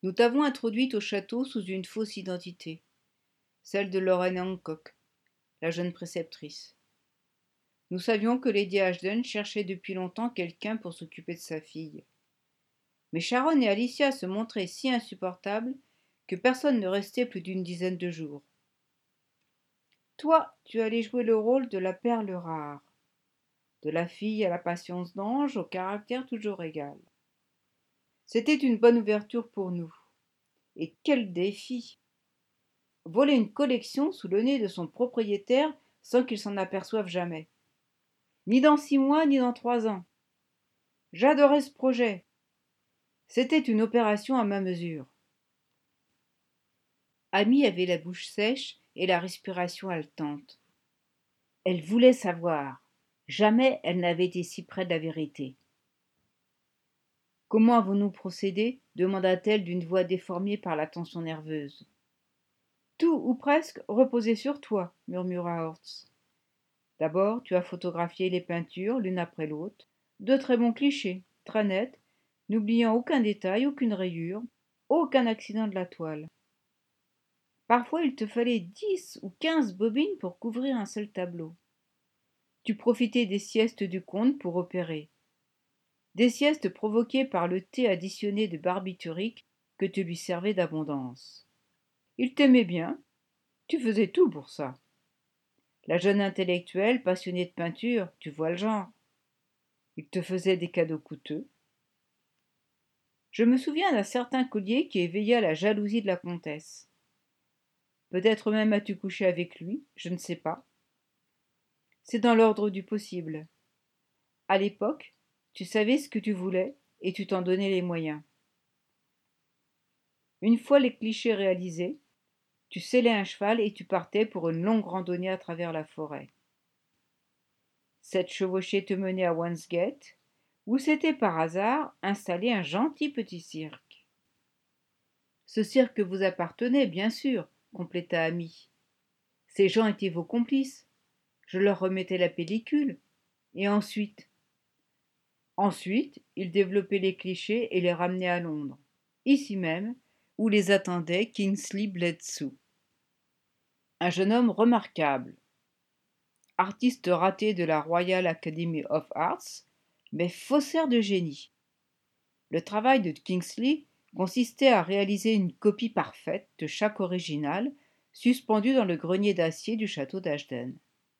Nous t'avons introduite au château sous une fausse identité, celle de Lorraine Hancock, la jeune préceptrice. Nous savions que Lady Ashton cherchait depuis longtemps quelqu'un pour s'occuper de sa fille. Mais Sharon et Alicia se montraient si insupportables que personne ne restait plus d'une dizaine de jours. Toi, tu allais jouer le rôle de la perle rare, de la fille à la patience d'ange, au caractère toujours égal. C'était une bonne ouverture pour nous. Et quel défi! Voler une collection sous le nez de son propriétaire sans qu'il s'en aperçoive jamais. Ni dans 6 mois, ni dans 3 ans. J'adorais ce projet. C'était une opération à ma mesure. Amy avait la bouche sèche et la respiration haletante. Elle voulait savoir. Jamais elle n'avait été si près de la vérité. Comment avons-nous procédé demanda-t-elle d'une voix déformée par la tension nerveuse. Tout, ou presque, reposait sur toi, murmura Hortz. D'abord, tu as photographié les peintures l'une après l'autre, de très bons clichés, très nets, n'oubliant aucun détail, aucune rayure, aucun accident de la toile. Parfois il te fallait 10 ou 15 bobines pour couvrir un seul tableau. Tu profitais des siestes du comte pour opérer. Des siestes provoquées par le thé additionné de barbiturique que tu lui servais d'abondance. Il t'aimait bien, tu faisais tout pour ça. La jeune intellectuelle passionnée de peinture, tu vois le genre. Il te faisait des cadeaux coûteux. Je me souviens d'un certain collier qui éveilla la jalousie de la comtesse. Peut-être même as-tu couché avec lui, je ne sais pas. C'est dans l'ordre du possible. À l'époque, tu savais ce que tu voulais et tu t'en donnais les moyens. Une fois les clichés réalisés, tu sellais un cheval et tu partais pour une longue randonnée à travers la forêt. Cette chevauchée te menait à Wandsgate, où s'était par hasard installé un gentil petit cirque. Ce cirque vous appartenait, bien sûr, compléta Amy. Ces gens étaient vos complices. Je leur remettais la pellicule. Et ensuite? Ensuite, ils développaient les clichés et les ramenaient à Londres, ici même, où les attendait Kingsley Bledsoe. Un jeune homme remarquable, artiste raté de la Royal Academy of Arts, mais faussaire de génie. Le travail de Kingsley consistait à réaliser une copie parfaite de chaque original, suspendu dans le grenier d'acier du château d'Ashden.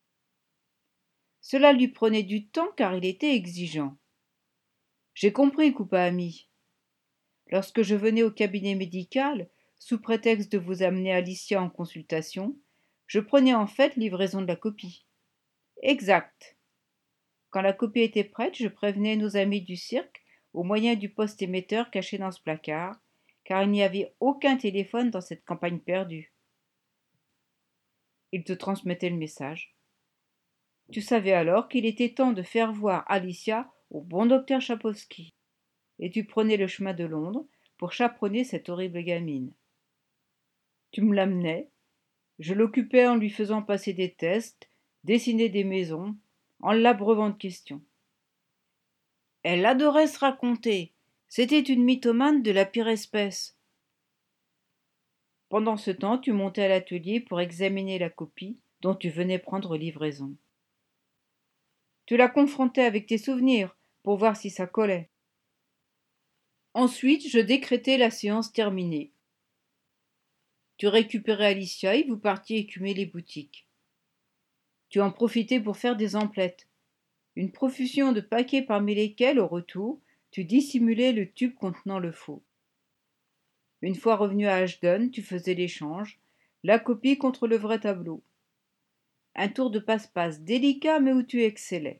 Cela lui prenait du temps car il était exigeant. J'ai compris, coupa Amy. Lorsque je venais au cabinet médical, sous prétexte de vous amener Alicia en consultation, je prenais en fait livraison de la copie. Exact. Quand la copie était prête, je prévenais nos amis du cirque au moyen du poste émetteur caché dans ce placard, car il n'y avait aucun téléphone dans cette campagne perdue. Il te transmettait le message. Tu savais alors qu'il était temps de faire voir Alicia au bon docteur Chapovski, et tu prenais le chemin de Londres pour chaperonner cette horrible gamine. Tu me l'amenais, je l'occupais en lui faisant passer des tests, dessiner des maisons, en l'abreuvant de questions. Elle adorait se raconter. C'était une mythomane de la pire espèce. Pendant ce temps, tu montais à l'atelier pour examiner la copie dont tu venais prendre livraison. Tu la confrontais avec tes souvenirs pour voir si ça collait. Ensuite, je décrétais la séance terminée. Tu récupérais Alicia et vous partiez écumer les boutiques. Tu en profitais pour faire des emplettes. Une profusion de paquets parmi lesquels, au retour, tu dissimulais le tube contenant le faux. Une fois revenu à Ashton, tu faisais l'échange, la copie contre le vrai tableau. Un tour de passe-passe délicat mais où tu excellais.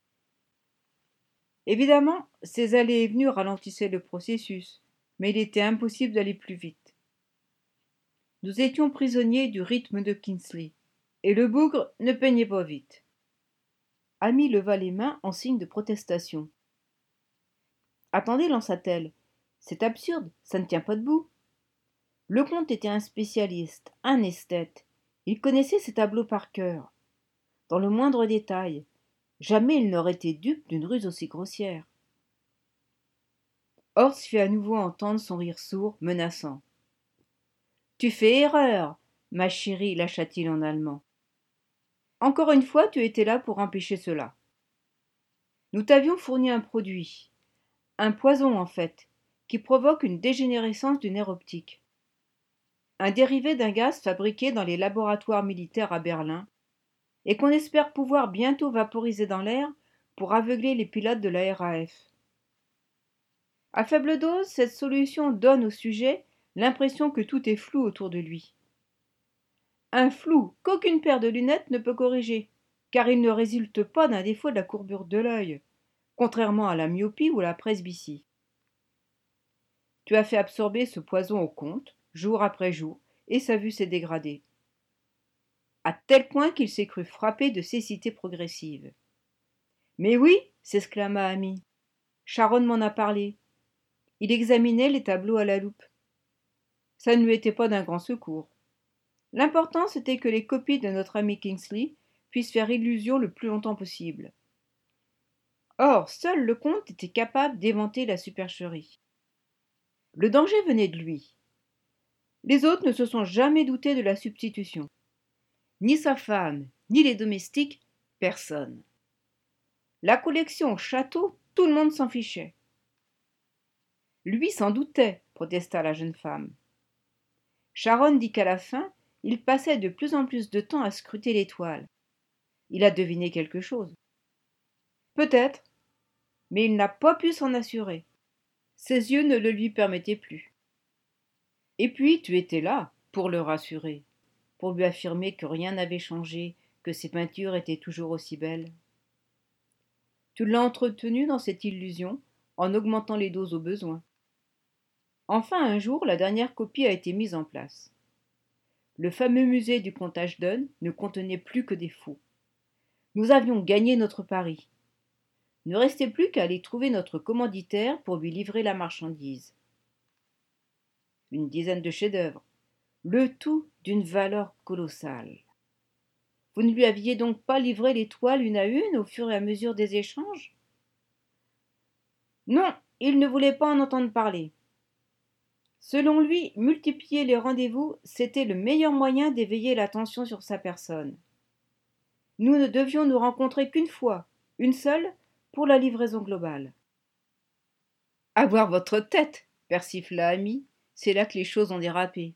Évidemment, ces allées et venues ralentissaient le processus, mais il était impossible d'aller plus vite. Nous étions prisonniers du rythme de Kingsley, et le bougre ne peignait pas vite. Amy leva les mains en signe de protestation. Attendez, lança-t-elle. C'est absurde, ça ne tient pas debout. Le comte était un spécialiste, un esthète. Il connaissait ses tableaux par cœur, dans le moindre détail. Jamais il n'aurait été dupe d'une ruse aussi grossière. Horst fit à nouveau entendre son rire sourd, menaçant. Tu fais erreur, ma chérie, lâcha-t-il en allemand. Encore une fois, tu étais là pour empêcher cela. Nous t'avions fourni un produit, un poison en fait, qui provoque une dégénérescence du nerf optique. Un dérivé d'un gaz fabriqué dans les laboratoires militaires à Berlin et qu'on espère pouvoir bientôt vaporiser dans l'air pour aveugler les pilotes de la RAF. À faible dose, cette solution donne au sujet l'impression que tout est flou autour de lui. Un flou qu'aucune paire de lunettes ne peut corriger, car il ne résulte pas d'un défaut de la courbure de l'œil, contrairement à la myopie ou la presbytie. Tu as fait absorber ce poison au comte, jour après jour, et sa vue s'est dégradée. À tel point qu'il s'est cru frappé de cécité progressive. Mais oui, s'exclama Amy. Sharon m'en a parlé. Il examinait les tableaux à la loupe. Ça ne lui était pas d'un grand secours. L'important, c'était que les copies de notre ami Kingsley puissent faire illusion le plus longtemps possible. Or, seul le comte était capable d'éventer la supercherie. Le danger venait de lui. Les autres ne se sont jamais doutés de la substitution. Ni sa femme, ni les domestiques, personne. La collection au château, tout le monde s'en fichait. Lui s'en doutait, protesta la jeune femme. Sharon dit qu'à la fin, il passait de plus en plus de temps à scruter l'étoile. Il a deviné quelque chose. Peut-être, mais il n'a pas pu s'en assurer. Ses yeux ne le lui permettaient plus. Et puis tu étais là, pour le rassurer, pour lui affirmer que rien n'avait changé, que ses peintures étaient toujours aussi belles. Tu l'as entretenu dans cette illusion, en augmentant les doses au besoin. Enfin, un jour, la dernière copie a été mise en place. Le fameux musée du comte Ashton ne contenait plus que des faux. Nous avions gagné notre pari. Ne restait plus qu'à aller trouver notre commanditaire pour lui livrer la marchandise. Une dizaine de chefs-d'œuvre, le tout d'une valeur colossale. Vous ne lui aviez donc pas livré les toiles une à une au fur et à mesure des échanges? Non, il ne voulait pas en entendre parler. Selon lui, multiplier les rendez-vous, c'était le meilleur moyen d'éveiller l'attention sur sa personne. Nous ne devions nous rencontrer qu'une fois, une seule, pour la livraison globale. Avoir votre tête, persifla Amy, c'est là que les choses ont dérapé.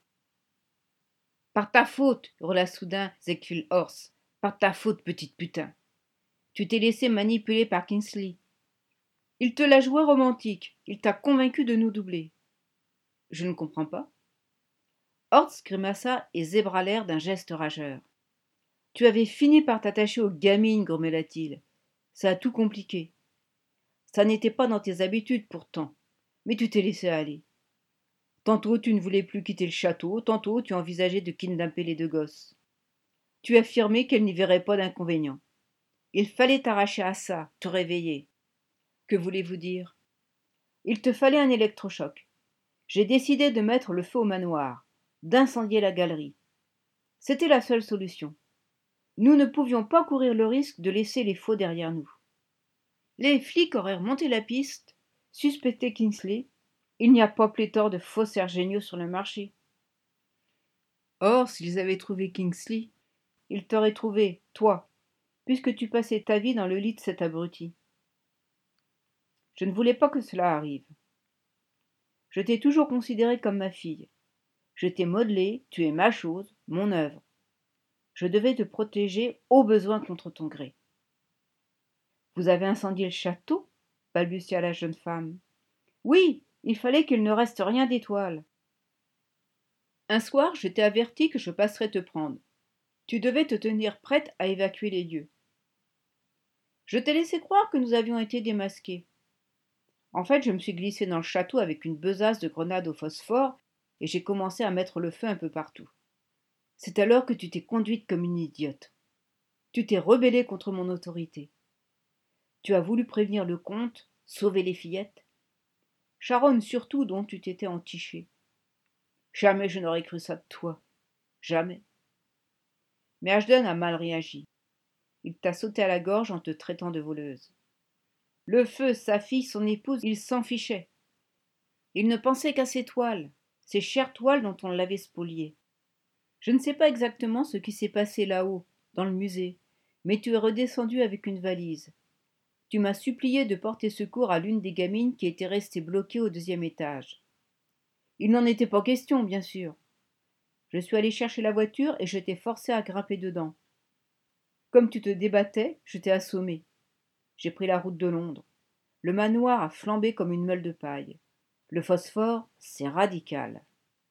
Par ta faute, hurla soudain Zekul Horst. Par ta faute, petite putain. Tu t'es laissé manipuler par Kingsley. Il te l'a joué romantique, il t'a convaincu de nous doubler. Je ne comprends pas. Horst grimaça et zébra l'air d'un geste rageur. Tu avais fini par t'attacher aux gamines, grommela-t-il. Ça a tout compliqué. Ça n'était pas dans tes habitudes pourtant, mais tu t'es laissé aller. Tantôt tu ne voulais plus quitter le château, tantôt tu envisageais de kidnapper les deux gosses. Tu affirmais qu'elle n'y verrait pas d'inconvénient. Il fallait t'arracher à ça, te réveiller. Que voulez-vous dire? Il te fallait un électrochoc. J'ai décidé de mettre le feu au manoir, d'incendier la galerie. C'était la seule solution. Nous ne pouvions pas courir le risque de laisser les faux derrière nous. Les flics auraient remonté la piste, suspecté Kingsley. Il n'y a pas pléthore de faussaires géniaux sur le marché. Or, s'ils avaient trouvé Kingsley, ils t'auraient trouvé, toi, puisque tu passais ta vie dans le lit de cet abruti. Je ne voulais pas que cela arrive. Je t'ai toujours considérée comme ma fille. Je t'ai modelée, tu es ma chose, mon œuvre. Je devais te protéger au besoin contre ton gré. Vous avez incendié le château? Balbutia la jeune femme. Oui, il fallait qu'il ne reste rien d'étoile. Un soir, je t'ai averti que je passerais te prendre. Tu devais te tenir prête à évacuer les lieux. Je t'ai laissé croire que nous avions été démasqués. En fait, je me suis glissée dans le château avec une besace de grenades au phosphore et j'ai commencé à mettre le feu un peu partout. C'est alors que tu t'es conduite comme une idiote. Tu t'es rebellée contre mon autorité. Tu as voulu prévenir le comte, sauver les fillettes. Sharon surtout, dont tu t'étais entichée. Jamais je n'aurais cru ça de toi. Jamais. Mais Ashton a mal réagi. Il t'a sauté à la gorge en te traitant de voleuse. Le feu, sa fille, son épouse, il s'en fichait. Il ne pensait qu'à ses toiles, ces chères toiles dont on l'avait spoliées. Je ne sais pas exactement ce qui s'est passé là-haut, dans le musée, mais tu es redescendu avec une valise. Tu m'as supplié de porter secours à l'une des gamines qui était restée bloquée au deuxième étage. Il n'en était pas question, bien sûr. Je suis allé chercher la voiture et je t'ai forcé à grimper dedans. Comme tu te débattais, je t'ai assommé. J'ai pris la route de Londres. Le manoir a flambé comme une meule de paille. Le phosphore, c'est radical.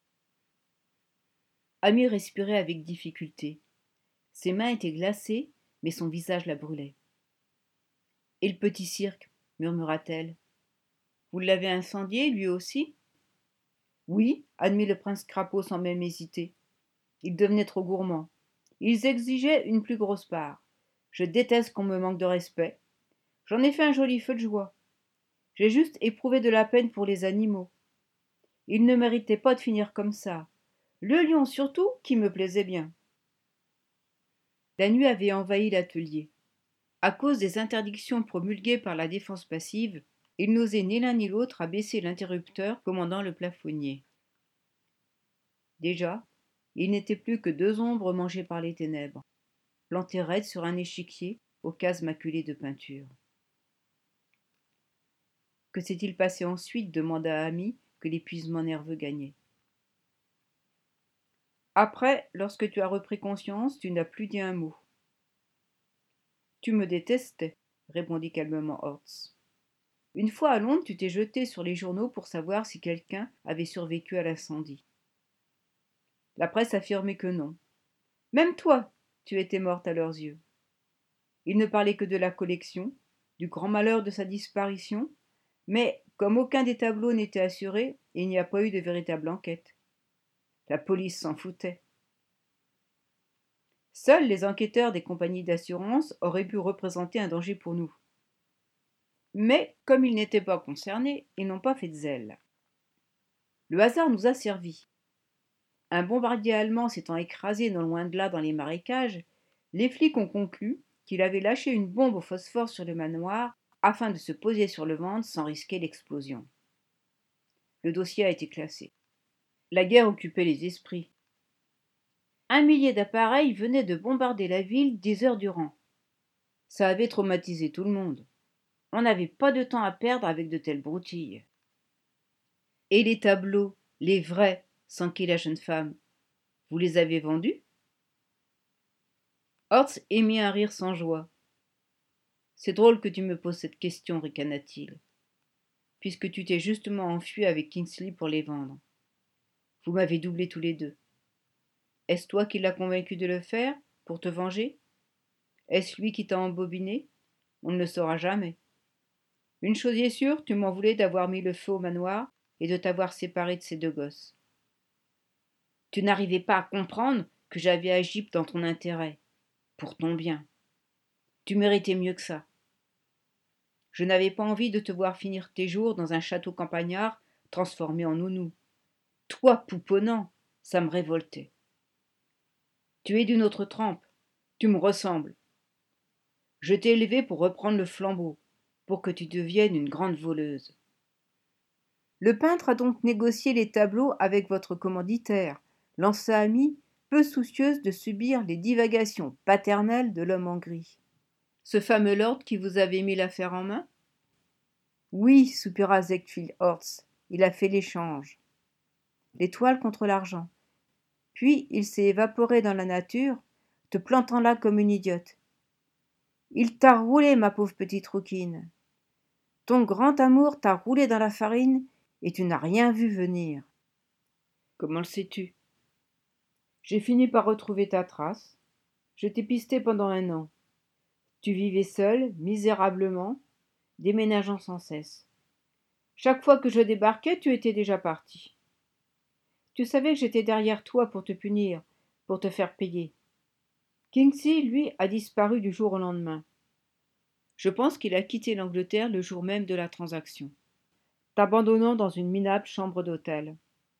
Amy respirait avec difficulté. Ses mains étaient glacées, mais son visage la brûlait. Et le petit cirque, murmura-t-elle. Vous l'avez incendié, lui aussi? Oui, admit le prince Crapaud sans même hésiter. Ils devenaient trop gourmands. Ils exigeaient une plus grosse part. Je déteste qu'on me manque de respect. J'en ai fait un joli feu de joie. J'ai juste éprouvé de la peine pour les animaux. Ils ne méritaient pas de finir comme ça. Le lion surtout, qui me plaisait bien. La nuit avait envahi l'atelier. À cause des interdictions promulguées par la défense passive, ils n'osaient ni l'un ni l'autre abaisser l'interrupteur commandant le plafonnier. Déjà, il n'était plus que deux ombres mangées par les ténèbres, plantées raides sur un échiquier aux cases maculées de peinture. Que s'est-il passé ensuite demanda Amy, que l'épuisement nerveux gagnait. Après, lorsque tu as repris conscience, tu n'as plus dit un mot. Tu me détestais, répondit calmement Hortz. Une fois à Londres, tu t'es jeté sur les journaux pour savoir si quelqu'un avait survécu à l'incendie. La presse affirmait que non. Même toi, tu étais morte à leurs yeux. Ils ne parlaient que de la collection, du grand malheur de sa disparition, mais comme aucun des tableaux n'était assuré, il n'y a pas eu de véritable enquête. La police s'en foutait. Seuls les enquêteurs des compagnies d'assurance auraient pu représenter un danger pour nous. Mais, comme ils n'étaient pas concernés, ils n'ont pas fait de zèle. Le hasard nous a servi. Un bombardier allemand s'étant écrasé non loin de là dans les marécages, les flics ont conclu qu'il avait lâché une bombe au phosphore sur le manoir afin de se poser sur le ventre sans risquer l'explosion. Le dossier a été classé. La guerre occupait les esprits. 1 millier d'appareils venaient de bombarder la ville 10 heures durant. Ça avait traumatisé tout le monde. On n'avait pas de temps à perdre avec de telles broutilles. Et les tableaux, les vrais, s'enquit la jeune femme. Vous les avez vendus? Hortz émit un rire sans joie. C'est drôle que tu me poses cette question, ricana-t-il, puisque tu t'es justement enfui avec Kingsley pour les vendre. Vous m'avez doublé tous les deux. Est-ce toi qui l'as convaincu de le faire, pour te venger? Est-ce lui qui t'a embobiné? On ne le saura jamais. Une chose est sûre, tu m'en voulais d'avoir mis le feu au manoir et de t'avoir séparé de ces deux gosses. Tu n'arrivais pas à comprendre que j'avais agi dans ton intérêt, pour ton bien. Tu méritais mieux que ça. Je n'avais pas envie de te voir finir tes jours dans un château campagnard transformé en nounou. Toi, pouponnant, ça me révoltait. Tu es d'une autre trempe. Tu me ressembles. Je t'ai élevé pour reprendre le flambeau, pour que tu deviennes une grande voleuse. Le peintre a donc négocié les tableaux avec votre commanditaire, lança Amy, peu soucieuse de subir les divagations paternelles de l'homme en gris. Ce fameux lord qui vous avait mis l'affaire en main? Oui, soupira Ziegfeld Hortz, il a fait l'échange. L'étoile contre l'argent. Puis il s'est évaporé dans la nature, te plantant là comme une idiote. Il t'a roulé, ma pauvre petite rouquine. Ton grand amour t'a roulé dans la farine et tu n'as rien vu venir. Comment le sais-tu? J'ai fini par retrouver ta trace. Je t'ai pisté pendant 1 an. Tu vivais seul, misérablement, déménageant sans cesse. Chaque fois que je débarquais, tu étais déjà parti. Tu savais que j'étais derrière toi pour te punir, pour te faire payer. Kingsley, lui, a disparu du jour au lendemain. Je pense qu'il a quitté l'Angleterre le jour même de la transaction, t'abandonnant dans une minable chambre d'hôtel.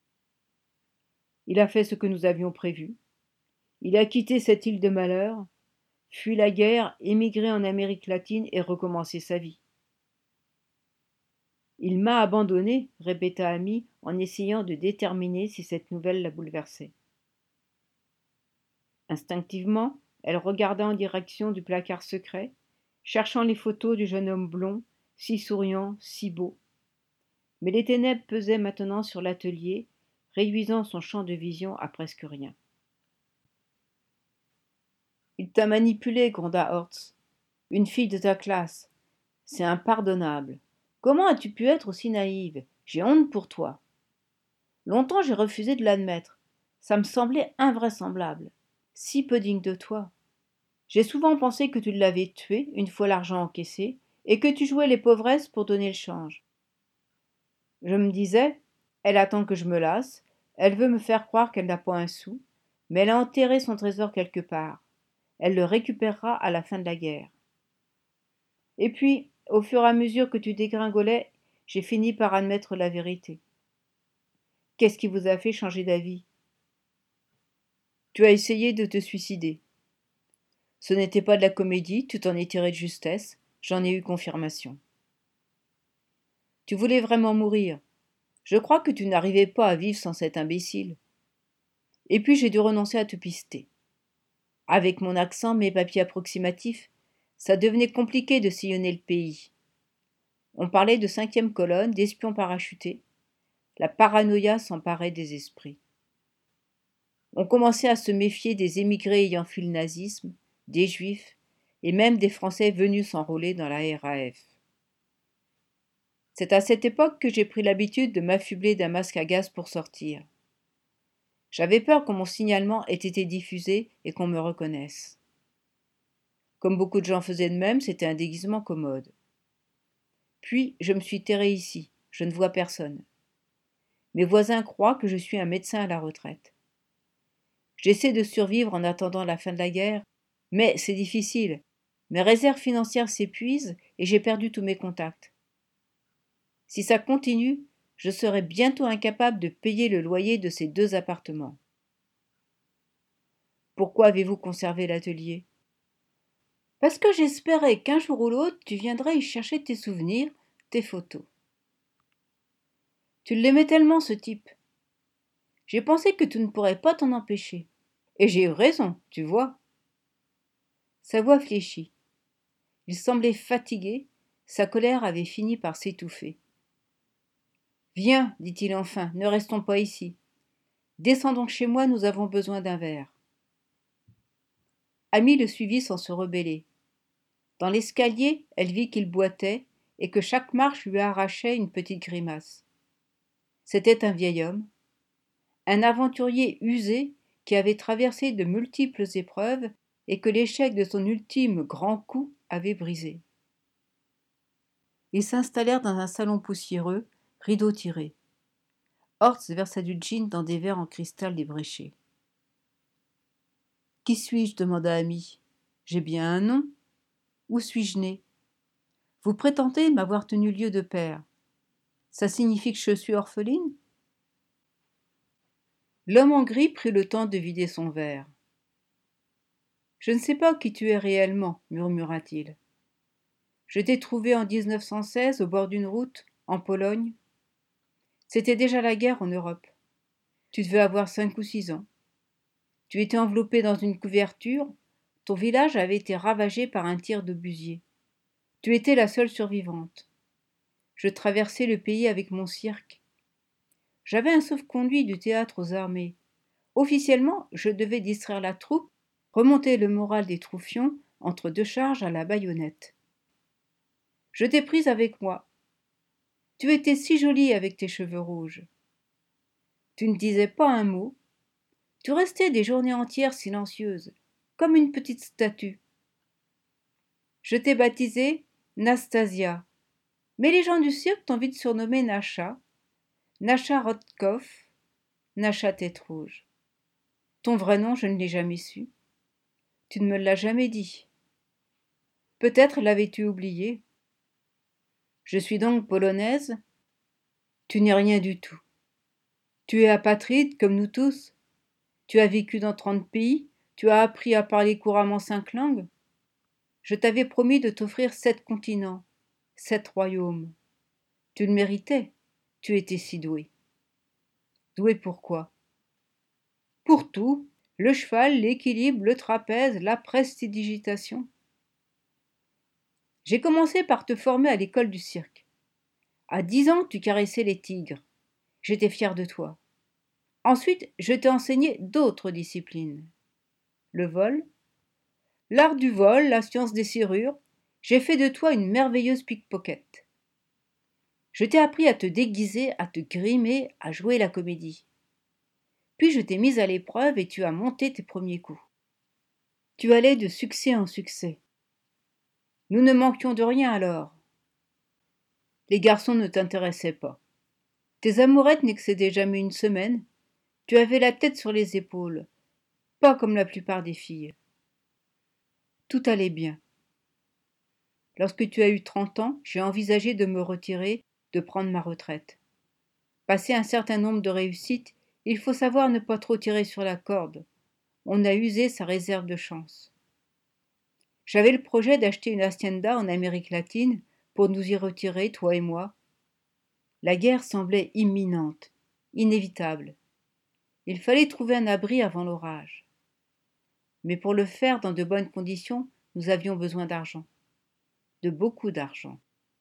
Il a fait ce que nous avions prévu. Il a quitté cette île de malheur, fui la guerre, émigré en Amérique latine et recommencé sa vie. Il m'a abandonnée, répéta Amy en essayant de déterminer si cette nouvelle la bouleversait. Instinctivement, elle regarda en direction du placard secret, cherchant les photos du jeune homme blond, si souriant, si beau. Mais les ténèbres pesaient maintenant sur l'atelier, réduisant son champ de vision à presque rien. Il t'a manipulé, gronda Hortz. Une fille de ta classe. C'est impardonnable. Comment as-tu pu être aussi naïve? J'ai honte pour toi. Longtemps j'ai refusé de l'admettre. Ça me semblait invraisemblable. Si peu digne de toi. J'ai souvent pensé que tu l'avais tué, une fois l'argent encaissé, et que tu jouais les pauvresses pour donner le change. Je me disais, elle attend que je me lasse, elle veut me faire croire qu'elle n'a pas un sou, mais elle a enterré son trésor quelque part. Elle le récupérera à la fin de la guerre. Et puis, au fur et à mesure que tu dégringolais, j'ai fini par admettre la vérité. Qu'est-ce qui vous a fait changer d'avis? Tu as essayé de te suicider. Ce n'était pas de la comédie, tu t'en es tiré de justesse, j'en ai eu confirmation. Tu voulais vraiment mourir. Je crois que tu n'arrivais pas à vivre sans cet imbécile. Et puis j'ai dû renoncer à te pister. Avec mon accent, mes papiers approximatifs, ça devenait compliqué de sillonner le pays. On parlait de 5e colonne, d'espions parachutés. La paranoïa s'emparait des esprits. On commençait à se méfier des émigrés ayant fui le nazisme, des juifs, et même des Français venus s'enrôler dans la RAF. C'est à cette époque que j'ai pris l'habitude de m'affubler d'un masque à gaz pour sortir. J'avais peur que mon signalement ait été diffusé et qu'on me reconnaisse. Comme beaucoup de gens faisaient de même, c'était un déguisement commode. Puis, je me suis terré ici, je ne vois personne. Mes voisins croient que je suis un médecin à la retraite. J'essaie de survivre en attendant la fin de la guerre, mais c'est difficile. Mes réserves financières s'épuisent et j'ai perdu tous mes contacts. Si ça continue, je serai bientôt incapable de payer le loyer de ces 2 appartements. Pourquoi avez-vous conservé l'atelier? Parce que j'espérais qu'un jour ou l'autre tu viendrais y chercher tes souvenirs, tes photos. Tu l'aimais tellement, ce type. J'ai pensé que tu ne pourrais pas t'en empêcher. Et j'ai eu raison, tu vois. Sa voix fléchit. Il semblait fatigué, sa colère avait fini par s'étouffer. Viens, dit-il enfin, ne restons pas ici. Descendons chez moi, nous avons besoin d'un verre. Amy le suivit sans se rebeller. Dans l'escalier, elle vit qu'il boitait et que chaque marche lui arrachait une petite grimace. C'était un vieil homme, un aventurier usé qui avait traversé de multiples épreuves et que l'échec de son ultime grand coup avait brisé. Ils s'installèrent dans un salon poussiéreux, rideaux tirés. Hortz versa du gin dans des verres en cristal débréchés. « Qui suis-je » demanda Amy. « J'ai bien un nom. Où suis-je né? Vous prétendez m'avoir tenu lieu de père. Ça signifie que je suis orpheline ?» L'homme en gris prit le temps de vider son verre. « Je ne sais pas qui tu es réellement, » murmura-t-il. « Je t'ai trouvé en 1916 au bord d'une route, en Pologne. C'était déjà la guerre en Europe. Tu devais avoir 5 ou 6 ans. Tu étais enveloppé dans une couverture. Ton village avait été ravagé par un tir d'obusier. Tu étais la seule survivante. Je traversais le pays avec mon cirque. J'avais un sauf-conduit du théâtre aux armées. Officiellement, je devais distraire la troupe, remonter le moral des troufions entre 2 charges à la baïonnette. Je t'ai prise avec moi. Tu étais si jolie avec tes cheveux rouges. Tu ne disais pas un mot. Tu restais des journées entières silencieuse, comme une petite statue. Je t'ai baptisée Nastasia, mais les gens du cirque t'ont vite surnommée Nacha, Nacha Rotkopf, Nacha Tête Rouge. Ton vrai nom, je ne l'ai jamais su. Tu ne me l'as jamais dit. Peut-être l'avais-tu oublié. Je suis donc polonaise? Tu n'es rien du tout. Tu es apatride, comme nous tous. Tu as vécu dans 30 pays, tu as appris à parler couramment 5 langues. Je t'avais promis de t'offrir 7 continents, 7 royaumes. Tu le méritais. Tu étais si doué. Doué pour quoi? Pour tout. Le cheval, l'équilibre, le trapèze, la prestidigitation. J'ai commencé par te former à l'école du cirque. À 10 ans, tu caressais les tigres. J'étais fière de toi. Ensuite, je t'ai enseigné d'autres disciplines. Le vol, l'art du vol, la science des serrures. J'ai fait de toi une merveilleuse pickpocket. Je t'ai appris à te déguiser, à te grimer, à jouer la comédie. Puis je t'ai mise à l'épreuve et tu as monté tes premiers coups. Tu allais de succès en succès. Nous ne manquions de rien alors. Les garçons ne t'intéressaient pas. Tes amourettes n'excédaient jamais une semaine. Tu avais la tête sur les épaules, pas comme la plupart des filles. Tout allait bien. Lorsque tu as eu 30 ans, j'ai envisagé de me retirer, de prendre ma retraite. Passé un certain nombre de réussites, il faut savoir ne pas trop tirer sur la corde. On a usé sa réserve de chance. J'avais le projet d'acheter une hacienda en Amérique latine pour nous y retirer, toi et moi. La guerre semblait imminente, inévitable. Il fallait trouver un abri avant l'orage. Mais pour le faire dans de bonnes conditions, nous avions besoin d'argent. De beaucoup d'argent.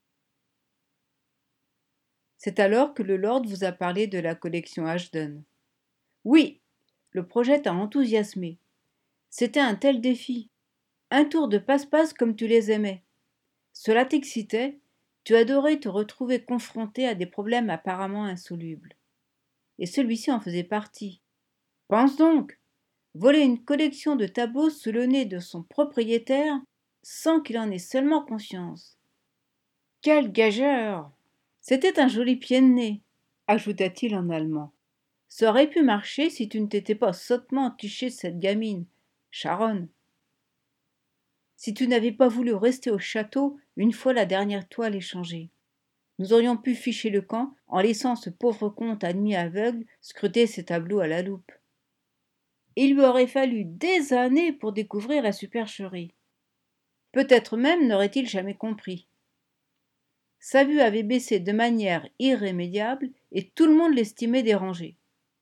C'est alors que le Lord vous a parlé de la collection Ashton. Oui, le projet t'a enthousiasmé. C'était un tel défi. Un tour de passe-passe comme tu les aimais. Cela t'excitait, tu adorais te retrouver confronté à des problèmes apparemment insolubles. Et celui-ci en faisait partie. Pense donc, voler une collection de tableaux sous le nez de son propriétaire sans qu'il en ait seulement conscience. Quel gageur! C'était un joli pied de nez, ajouta-t-il en allemand. Ça aurait pu marcher si tu ne t'étais pas sottement entiché de cette gamine, Sharon. Si tu n'avais pas voulu rester au château une fois la dernière toile échangée. Nous aurions pu ficher le camp en laissant ce pauvre comte admis aveugle scruter ses tableaux à la loupe. Il lui aurait fallu des années pour découvrir la supercherie. Peut-être même n'aurait-il jamais compris. Sa vue avait baissé de manière irrémédiable et tout le monde l'estimait dérangé.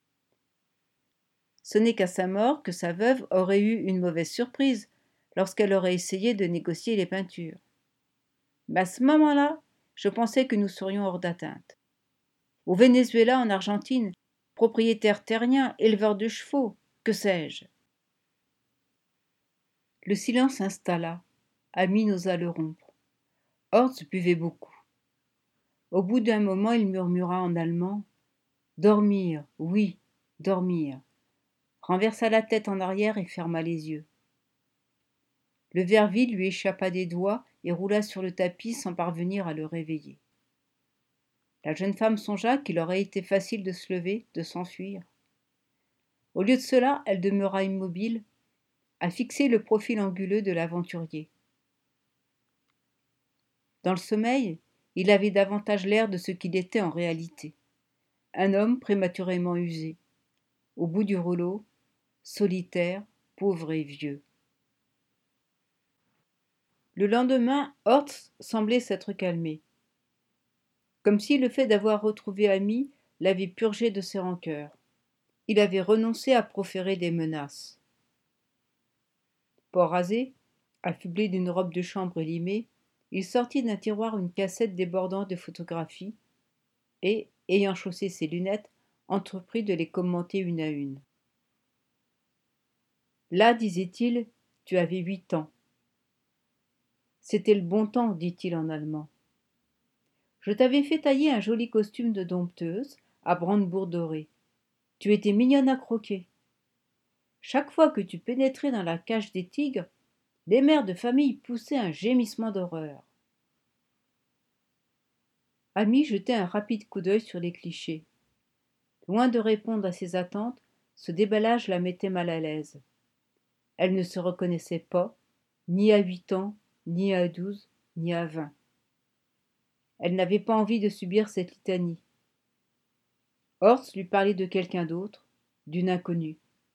Ce n'est qu'à sa mort que sa veuve aurait eu une mauvaise surprise lorsqu'elle aurait essayé de négocier les peintures. Mais à ce moment-là, je pensais que nous serions hors d'atteinte. Au Venezuela, en Argentine, propriétaire terrien, éleveur de chevaux, que sais-je. Le silence s'installa. Ami n'osa le rompre. Hortz buvait beaucoup. Au bout d'un moment, il murmura en allemand « Dormir, oui, dormir », renversa la tête en arrière et ferma les yeux. Le verre vide lui échappa des doigts et roula sur le tapis sans parvenir à le réveiller. La jeune femme songea qu'il aurait été facile de se lever, de s'enfuir. Au lieu de cela, elle demeura immobile, à fixer le profil anguleux de l'aventurier. Dans le sommeil, il avait davantage l'air de ce qu'il était en réalité. Un homme prématurément usé, au bout du rouleau, solitaire, pauvre et vieux. Le lendemain, Hortz semblait s'être calmé, comme si le fait d'avoir retrouvé Amy l'avait purgé de ses rancœurs. Il avait renoncé à proférer des menaces. Port rasé, affublé d'une robe de chambre limée, il sortit d'un tiroir une cassette débordant de photographies et, ayant chaussé ses lunettes, entreprit de les commenter une à une. Là, disait-il, tu avais 8 ans. C'était le bon temps, dit-il en allemand. Je t'avais fait tailler un joli costume de dompteuse, à brandebourgs dorés. Tu étais mignonne à croquer. Chaque fois que tu pénétrais dans la cage des tigres, les mères de famille poussaient un gémissement d'horreur. Amy jetait un rapide coup d'œil sur les clichés. Loin de répondre à ses attentes, ce déballage la mettait mal à l'aise. Elle ne se reconnaissait pas, ni à 8 ans, ni à 12, ni à 20. Elle n'avait pas envie de subir cette litanie. Hortz lui parlait de quelqu'un d'autre, d'une inconnue.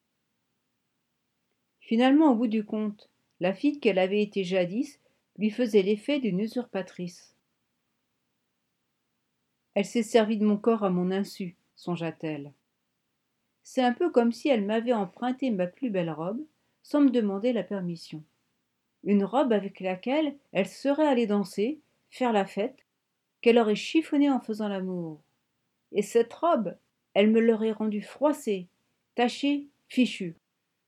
Finalement, au bout du compte, la fille qu'elle avait été jadis lui faisait l'effet d'une usurpatrice. Elle s'est servie de mon corps à mon insu, songea-t-elle. C'est un peu comme si elle m'avait emprunté ma plus belle robe, sans me demander la permission. Une robe avec laquelle elle serait allée danser, faire la fête, qu'elle aurait chiffonnée en faisant l'amour. Et cette robe, elle me l'aurait rendue froissée, tachée, fichue.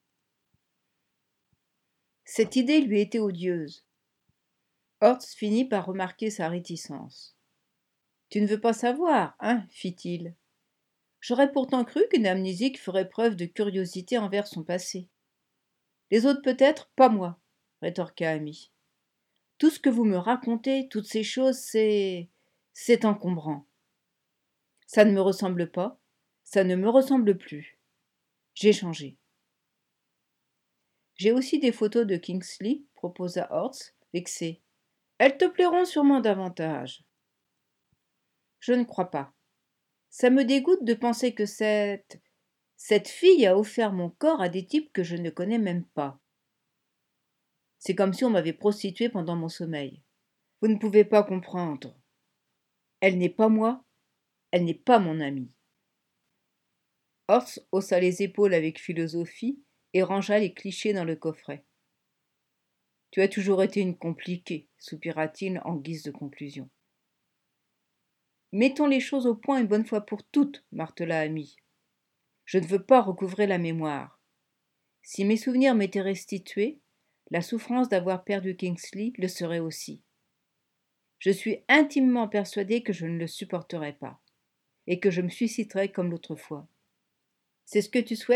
Cette idée lui était odieuse. Hortz finit par remarquer sa réticence. « Tu ne veux pas savoir, hein ?» fit-il. « J'aurais pourtant cru qu'une amnésique ferait preuve de curiosité envers son passé. »« Les autres peut-être, pas moi, » rétorqua Amy. « Tout ce que vous me racontez, toutes ces choses, c'est encombrant. Ça ne me ressemble pas, ça ne me ressemble plus. J'ai changé. » « J'ai aussi des photos de Kingsley, » proposa Hortz, vexé. « Elles te plairont sûrement davantage. » « Je ne crois pas. Ça me dégoûte de penser que cette fille a offert mon corps à des types que je ne connais même pas. C'est comme si on m'avait prostituée pendant mon sommeil. Vous ne pouvez pas comprendre. Elle n'est pas moi, elle n'est pas mon amie. » Hortz haussa les épaules avec philosophie et rangea les clichés dans le coffret. « Tu as toujours été une compliquée, » soupira-t-il en guise de conclusion. « Mettons les choses au point une bonne fois pour toutes, » martela Amy. « Je ne veux pas recouvrer la mémoire. Si mes souvenirs m'étaient restitués, la souffrance d'avoir perdu Kingsley le serait aussi. Je suis intimement persuadée que je ne le supporterai pas, et que je me suiciderai comme l'autre fois. C'est ce que tu souhaites ? »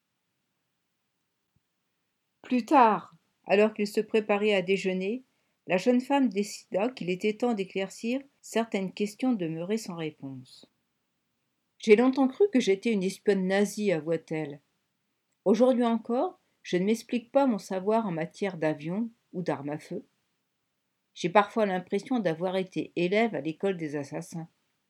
Plus tard, alors qu'il se préparait à déjeuner, la jeune femme décida qu'il était temps d'éclaircir certaines questions demeurées sans réponse. « J'ai longtemps cru que j'étais une espionne nazie, avoua-t-elle. Aujourd'hui encore, je ne m'explique pas mon savoir en matière d'avions ou d'armes à feu. J'ai parfois l'impression d'avoir été élève à l'école des assassins. »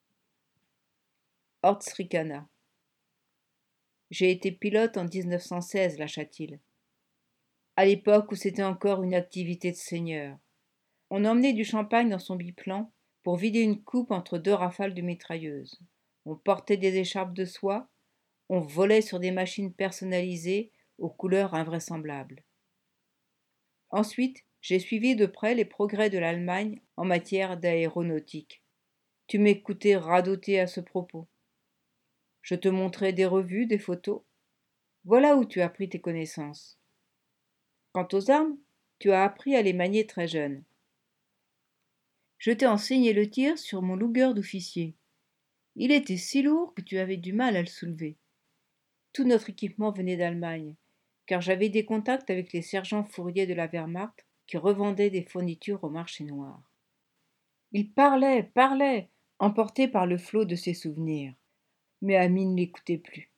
Hortz ricana. « J'ai été pilote en 1916, lâcha-t-il. À l'époque où c'était encore une activité de seigneur. On emmenait du champagne dans son biplan pour vider une coupe entre deux rafales de mitrailleuses. On portait des écharpes de soie, on volait sur des machines personnalisées aux couleurs invraisemblables. Ensuite, j'ai suivi de près les progrès de l'Allemagne en matière d'aéronautique. Tu m'écoutais radoter à ce propos. Je te montrais des revues, des photos. Voilà où tu as pris tes connaissances. Quant aux armes, tu as appris à les manier très jeune. Je t'ai enseigné le tir sur mon Luger d'officier. Il était si lourd que tu avais du mal à le soulever. Tout notre équipement venait d'Allemagne, car j'avais des contacts avec les sergents fourriers de la Wehrmacht qui revendaient des fournitures au marché noir. Il parlait, emporté par le flot de ses souvenirs. Mais Amy ne l'écoutait plus.